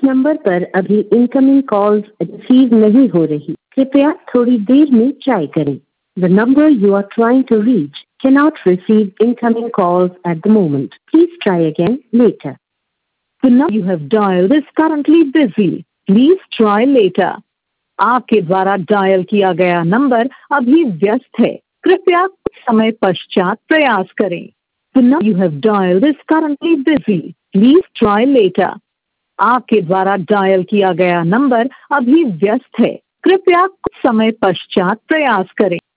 Number पर अभी incoming calls receive नहीं हो रही, कृपया थोड़ी देर में ट्राई करें। The number you are trying to reach cannot receive incoming calls at the moment. Please try again later. The number you have dialed is currently busy. Please try later. आपके द्वारा dial किया गया number अभी व्यस्त है, कृपया कुछ समय पश्चात प्रयास करें। The number you have dialed is currently busy. Please try later. आपके द्वारा डायल किया गया नंबर अभी व्यस्त है, कृपया कुछ समय पश्चात प्रयास करें।